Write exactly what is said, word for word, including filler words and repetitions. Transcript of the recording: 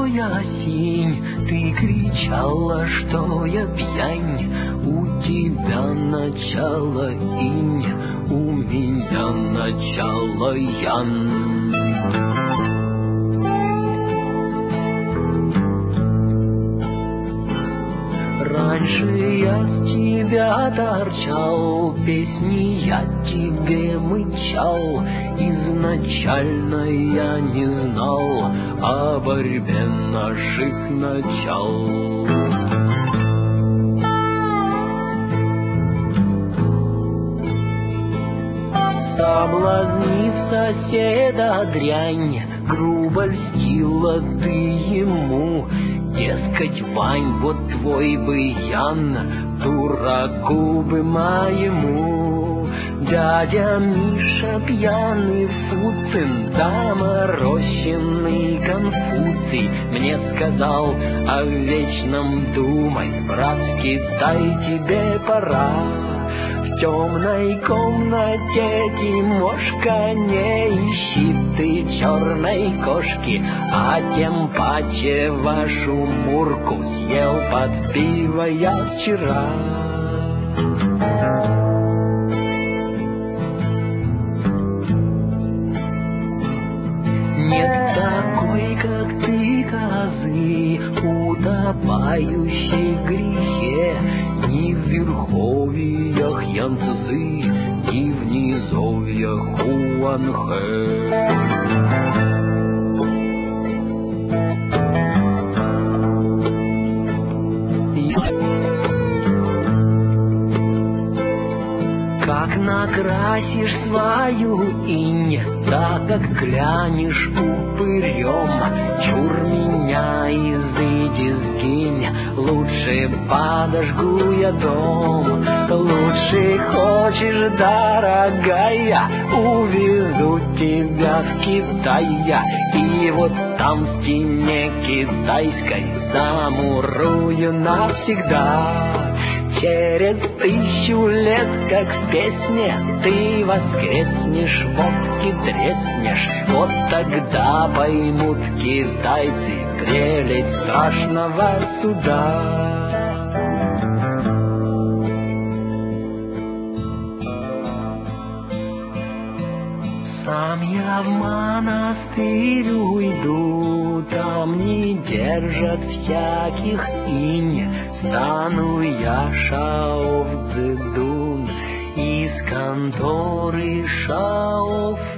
я синь, ты кричала, что я пьянь. У тебя начало инь, у меня начало ян. Раньше я с тебя торчал, песни я тебе мычал. Изначально я не знал о борьбе наших начал. Соблазнив соседа дрянь, грубо льстила ты ему. Дескать, Вань, вот твой бы Ян, дураку бы моему. Дядя Миша пьяный Фуцин, доморощенный Конфуций, мне сказал о вечном думай, брат, Китай, тебе пора. В темной комнате Тимошка, не ищи ты черной кошки, а тем паче вашу Мурку съел под пиво я вчера. Нет такой, как ты, козы, утопающей в грехе, ни в верховьях Янцзы, ни в низовьях Хуанхэ. Как накрасишь свою инь, так как клянешь упырем, чур меня, изыди, сгинь, лучше подожгу я дом. Лучше хочешь, дорогая, увезу тебя в Китай, и вот там в стене китайской замурую навсегда. Через тысячу лет, как в песне, ты воскреснешь, водки треснешь. Вот тогда поймут китайцы прелесть страшного суда. Сам я в монастырь уйду, там не держат всяких инь. Стану я Шао Цзэдун из конторы Шао